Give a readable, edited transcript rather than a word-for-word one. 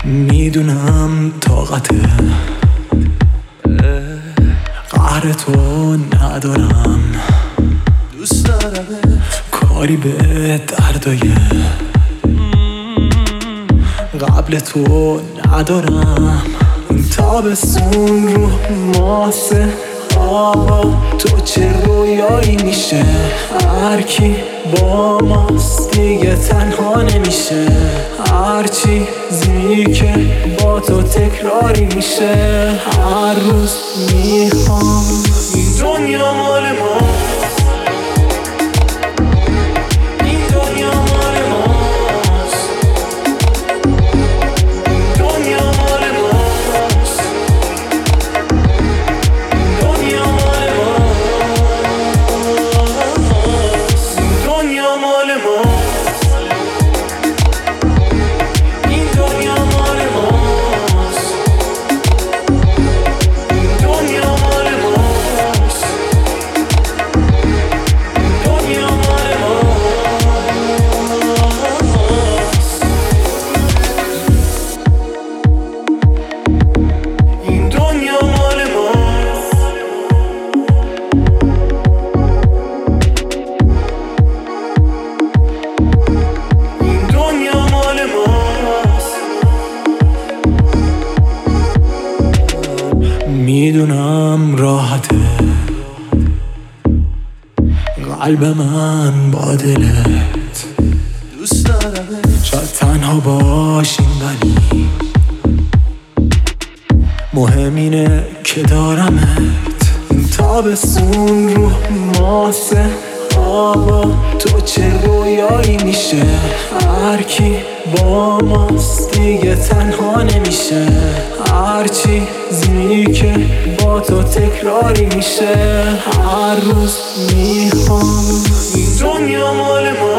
میدونم طاقت قهر تو ندارم، دوست دارم کاری به دردای قبل تو ندارم. این تابستون رو ماسه آقا تو چه رویایی میشه، هرکی با ماست دیگه تنها نمیشه، هر چیزی که با تو تکراری میشه. هر روز میخوام این دنیا مال ما، این دنیا مال ماست، این دنیا مال ماست، این دنیا مال ماست، این دنیا مال ماست، این دنیا مال ماست، این دنیا مال ماست، این دنیا مال ماست، این دنیا مال ماست. این دنیا مال ماست. میدونم راحته قلب من با دلت، دوست دارم شاید تنها باشیم ولی مهم اینه که دارمت. این تابستون رو ماسه آقا تو چه رویایی میشه، هرکی با ماست دیگه تنها نمیشه، هر چیزی که با تو تکراری میشه. هر روز میخوام این دنیا مال ما،